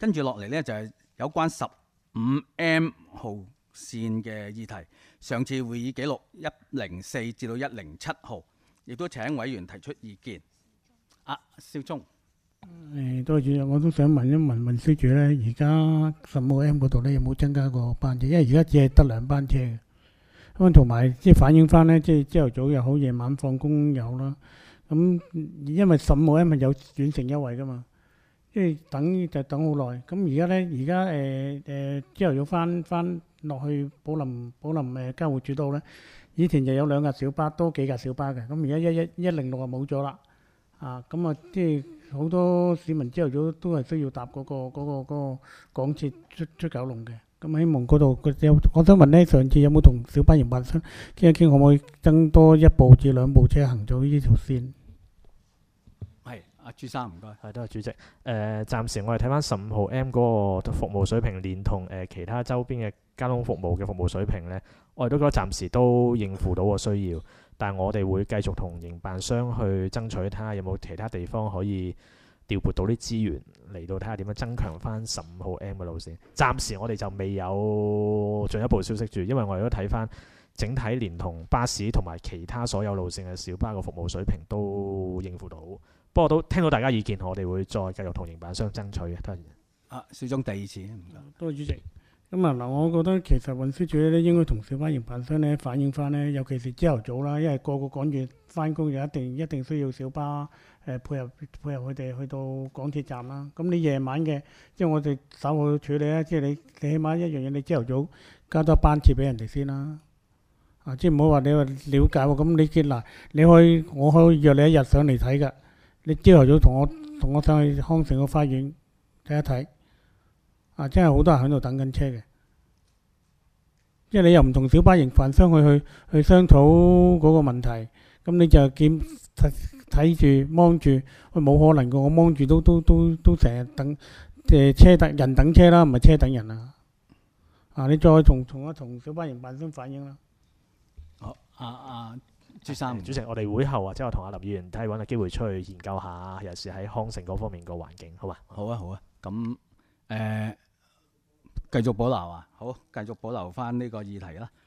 跟住落嚟呢，就係有關15M 號線嘅議題。上次會議記錄104至到107號，亦都請委員提出意見。少聰。 多謝主席，我都想問一問運輸署咧，而家15M 嗰度咧有冇增加個班車？因為而家只係得2班車嘅。咁同埋即係反映翻咧，即係朝頭早又好，夜晚放工又好啦。咁因為15M係有轉乘優惠噶嘛，即係等好耐。咁而家咧，朝頭早翻落去寶林交匯處度咧，以前就有2架小巴，多幾架小巴嘅。咁而家106就冇咗啦。咁啊，即係好多市民朝頭早都係需要搭嗰個港鐵出九龍嘅。咁希望嗰度我想問咧，上次有冇同小巴營辦商傾一傾，可唔可以增多1部至2部車行咗呢條線？ 係朱生，唔該。 係，多謝主席。暫時我哋睇翻15M 嗰個服務水平，連同其他周邊嘅交通服務嘅服務水平呢，我哋都覺得暫時都應付到個需要。但係我哋會繼續同營辦商去爭取，睇下有冇其他地方可以調撥到啲資源嚟到睇下點樣增強翻15M 嘅路線。暫時我哋就未有進一步消息住，因為我哋都睇翻整體連同巴士同埋其他所有路線嘅小巴嘅服務水平都應付到。不過都聽到大家意見，我哋會再繼續同營辦商爭取嘅。多謝。 少聰第二次，唔該。 多謝主席。咁嗱，我覺得其實運輸署咧應該同小巴營辦商咧反映翻咧，尤其是朝頭早啦，因為個趕住翻工，就一定需要小巴配合佢哋去到港鐵站啦。咁你夜晚嘅，即係我哋稍後處理啦，即係你起碼一樣嘢，你朝頭早加多班次俾人哋先啦。即係唔好話你話了解喎，咁你見嗱，我可以約你一日上嚟睇㗎。你朝頭早同我上去康城個花園睇一睇。真係好多人喺度等緊車嘅，即係你又唔同小巴營辦商去商討嗰個問題，咁你就睇住望住，冇可能㗎，我望住都成日等人等車啦，唔係車等人啊！你再同小巴營辦商反映啦。 好，朱生， 主席，我哋會後或者我同阿林議員睇揾個機會出去研究下，尤其是喺康城嗰方面個環境，好嘛？ 好啊，咁繼續保留好，繼續保留翻呢個議題啦。